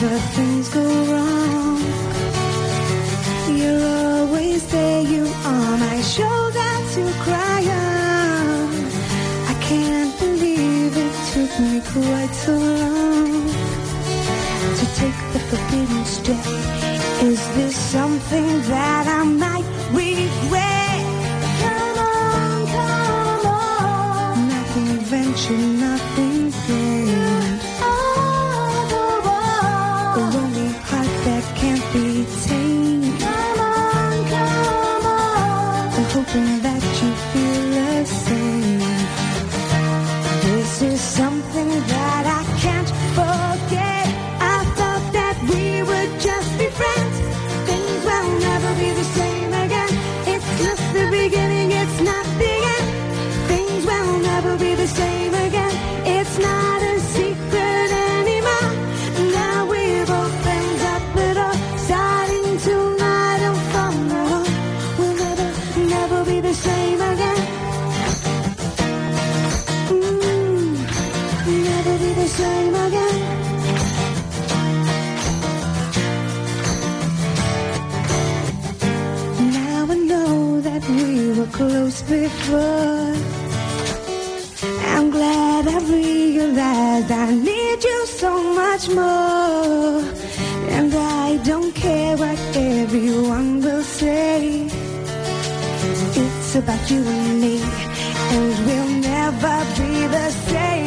whenever things go wrong. You're always there, you are my shoulder to cry on. I can't believe it took me quite so long to take the forbidden step. Is this something that I might regret? Come on, nothing ventured, nothing gained. A lonely heart that can't be tamed. Come on, I'm hoping that you feel the same. This is something that I can't forget. I thought that we would just be friends. Things will never be the same again. It's just the beginning, it's not the end. Things will never be the same again. It's not a secret anymore. Now we're both friends at the door. Starting tonight and from now on, we'll never be the same again. Never be the same again. Now I know that we were close before. I'm glad I realized I need you so much more. And I don't care what everyone will say. It's about you and me, and we'll never be the same.